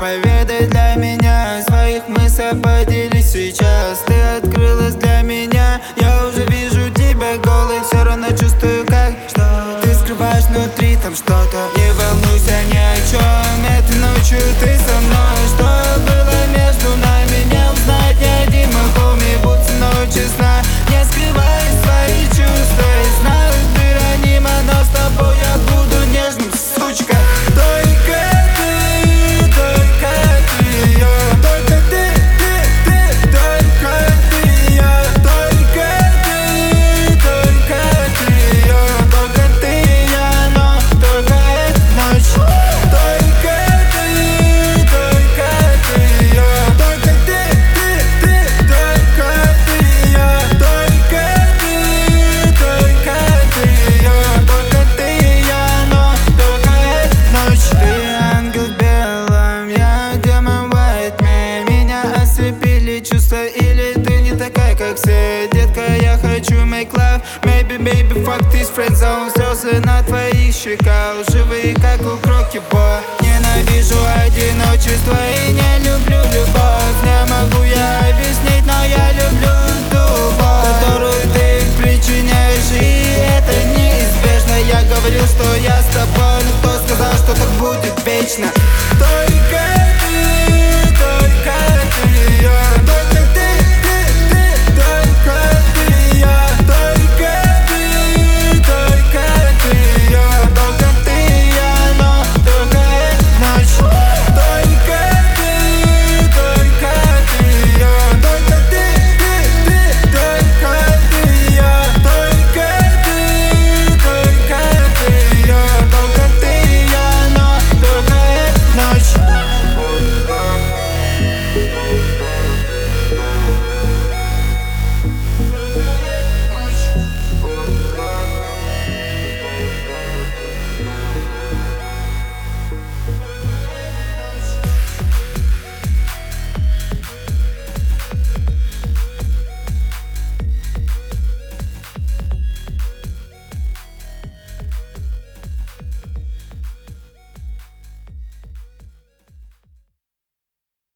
Поведай для меня своих мыслей, поделись сейчас. Ты открылась для меня, я уже вижу тебя голой. Все равно чувствую, как что ты скрываешь внутри там что-то. Не волнуйся ни о чем, этой ночью ты со мной. Что было между нами, не узнать ни один мой хоми. Будь со мной честна, не скрывай свои чувства. И знаю, ты ранима, но с тобой я буду нежным, сучка. Только ты, только ты, я. Только ты, только ты, я. Только ты, я. Только ты, я, но только эта ночь. Только ты, я. Только ты, только ты, я. Только ты, я. Только ты, я, но только эта ночь. Ты ангел в белом, я демон в white man. Меня ослепили чувства, или ты не такая, как все. Детка, я хочу make love. Maybe, baby, fuck this friend zone. Слезы на твоих щеках, живые, как у Крокибо. Ненавижу одиночество и не люблю любовь. Не могу я объяснить, но я люблю ту боль, которую ты причиняешь, и это неизбежно. Я говорил, что я с тобой, но кто сказал, что так будет вечно?